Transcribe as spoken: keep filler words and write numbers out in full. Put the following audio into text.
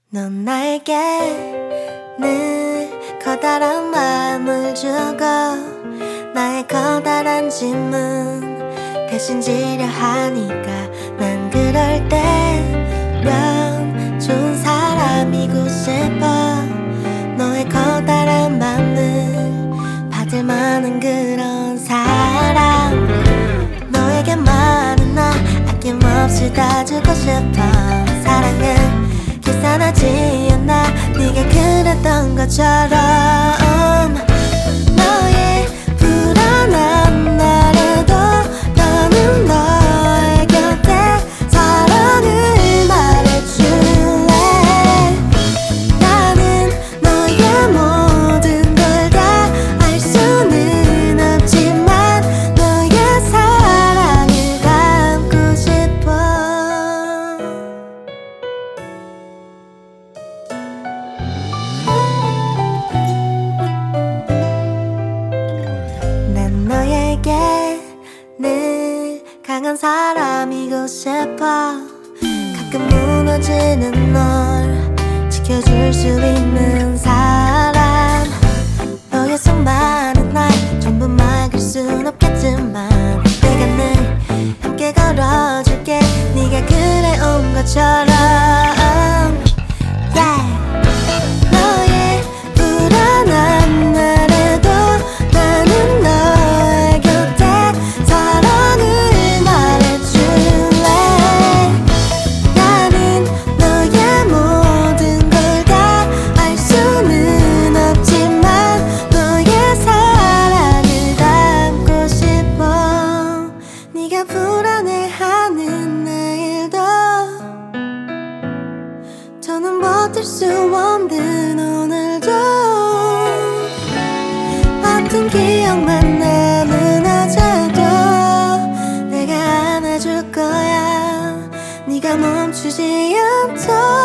넌 나에게 늘 커다란 마음을 주고 나의 커다란 짐은 대신 지려 하니까 난 그럴 때면 좋은 사람이고 싶어. 너의 커다란 마음을 받을 만한 그런 사람. 너에게 많은 나 아낌없이 다 주고 싶어. 사랑은 계산하지 않아 네가 그랬던 것처럼. 너의 불안한 날에도 나는 너의 곁에 사랑을 말해줄래. 나는 너의 모든 걸 다 알 수는 없지만 너의 사랑을 담고 싶어. 난 너에게 늘 강한 사람이고 싶어. 가끔 무너지는 널 지켜줄 수 있는 사람. 너의 수많은 날 전부 막을 순 없겠지만 내가 늘 함께 걸어줄게. 네가 그래 온 것처럼. yeah. 너의 불안한 날에도 나는 너의 곁에 사랑을 말해줄래. 나는 너의 모든 걸 다 알 수는 없지만 너의 사랑을 담고 싶어. 네가 불안해하는 내일도 더는 버틸 수 없는 오늘도 아픈 기억만 남은 어제도 내가 안아줄 거야. 네가 멈추지 않도록.